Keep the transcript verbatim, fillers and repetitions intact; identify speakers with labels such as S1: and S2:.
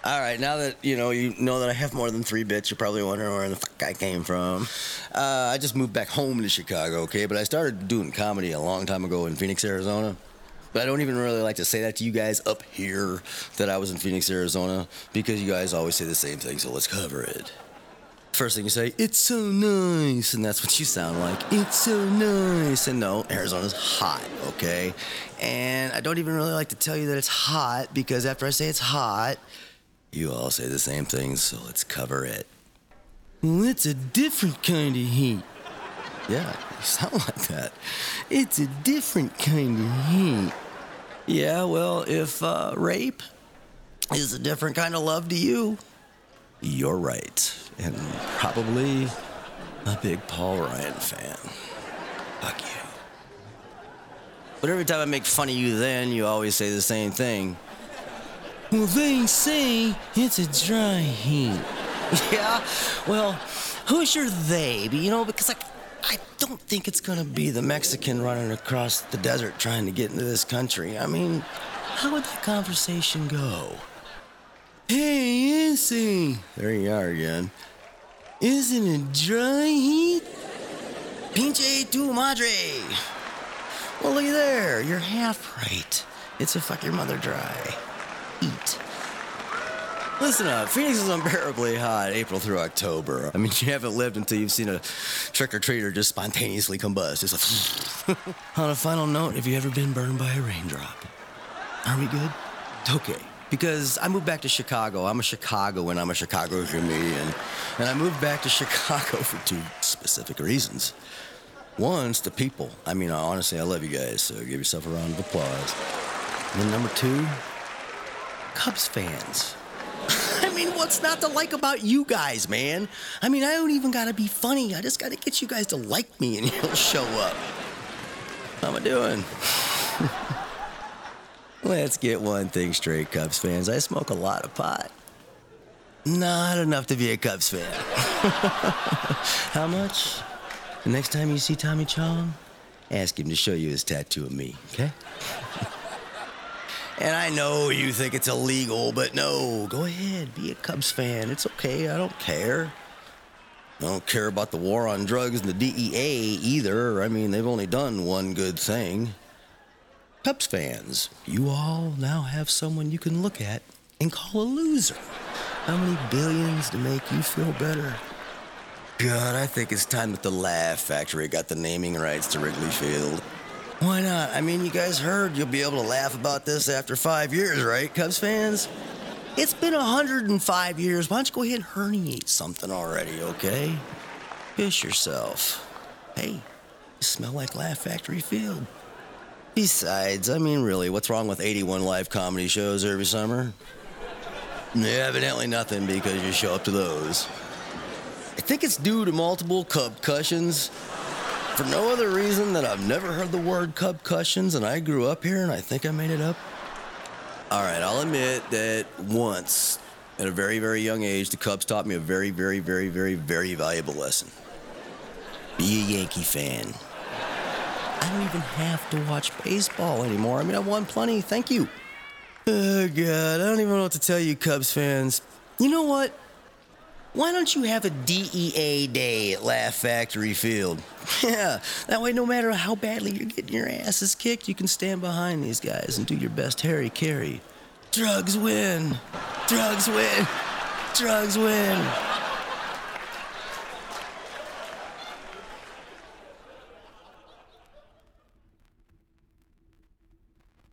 S1: All right, now that you know you know that I have more than three bits, you're probably wondering where the fuck I came from. Uh, I just moved back home to Chicago, okay? But I started doing comedy a long time ago in Phoenix, Arizona. But I don't even really like to say that to you guys up here that I was in Phoenix, Arizona, because you guys always say the same thing, so let's cover it. First thing you say, it's so nice, and that's what you sound like. It's so nice. And no, Arizona's hot, okay? And I don't even really like to tell you that it's hot, because after I say it's hot, you all say the same thing, so let's cover it. Well, it's a different kind of heat. Yeah, you sound like that. It's a different kind of heat. Yeah, well, if uh, rape is a different kind of love to you, you're right. And probably a big Paul Ryan fan. Fuck you. But every time I make fun of you then, you always say the same thing. Well, they say it's a dry heat. Yeah? Well, who's your they? You know, because like, I don't think it's gonna be the Mexican running across the desert trying to get into this country. I mean, how would that conversation go? Hey, Issy. There you are again. Isn't it dry heat? Pinche tu madre. Well, look at there. You're half right. It's a fuck your mother dry. Eat. Listen up, Phoenix is unbearably hot April through October. I mean, you haven't lived until you've seen a trick-or-treater just spontaneously combust. Just like... On a final note, have you ever been burned by a raindrop? Are we good? Okay. Because I moved back to Chicago. I'm a Chicagoan. I'm a Chicago comedian. And I moved back to Chicago for two specific reasons. One, it's the people. I mean, honestly, I love you guys, so give yourself a round of applause. And then number two, Cubs fans. I mean, what's not to like about you guys, man? I mean, I don't even gotta be funny. I just gotta get you guys to like me and you'll show up. How am I doing? Let's get one thing straight, Cubs fans. I smoke a lot of pot. Not enough to be a Cubs fan. How much? The next time you see Tommy Chong, ask him to show you his tattoo of me, okay? And I know you think it's illegal, but no, go ahead, be a Cubs fan. It's okay, I don't care. I don't care about the war on drugs and the D E A either. I mean, they've only done one good thing. Cubs fans, you all now have someone you can look at and call a loser. How many billions to make you feel better? God, I think it's time that the Laugh Factory got the naming rights to Wrigley Field. Why not? I mean, you guys heard you'll be able to laugh about this after five years, right, Cubs fans? It's been one hundred five years. Why don't you go ahead and herniate something already, okay? Piss yourself. Hey, you smell like Laugh Factory Field. Besides, I mean, really, what's wrong with eighty-one live comedy shows every summer? Yeah, evidently nothing, because you show up to those. I think it's due to multiple Cubcussions. For no other reason than I've never heard the word Cubcussions, and I grew up here, and I think I made it up. All right, I'll admit that once, at a very, very young age, the Cubs taught me a very, very, very, very, very valuable lesson. Be a Yankee fan. I don't even have to watch baseball anymore. I mean, I won plenty, thank you. Oh, God, I don't even know what to tell you, Cubs fans. You know what? Why don't you have a D E A day at Laugh Factory Field? Yeah, that way no matter how badly you're getting your asses kicked, you can stand behind these guys and do your best Harry Carey. Drugs win. Drugs win. Drugs win.